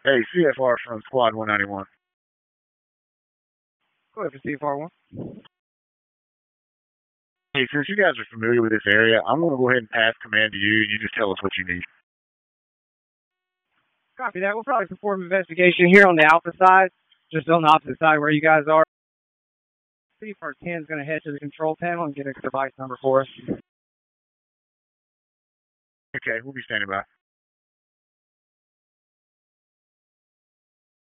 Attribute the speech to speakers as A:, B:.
A: Hey, CFR from Squad 191.
B: Go ahead for CFR1.
A: Hey, since you guys are familiar with this area, I'm going to go ahead and pass command to you. You just tell us what you need.
B: Copy that. We'll probably perform investigation here on the Alpha side, just on the opposite side where you guys are. CFR 10 is going to head to the control panel and get a device number for us.
A: Okay, we'll be standing by.